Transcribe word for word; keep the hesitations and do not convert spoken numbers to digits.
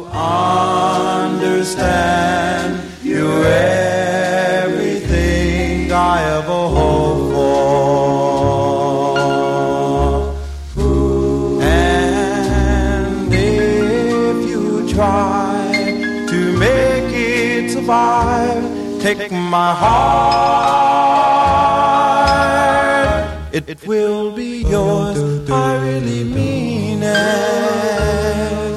understand. You're everything I ever hoped for. And if you try to make it survive, take my heart, it will be yours. I really mean it.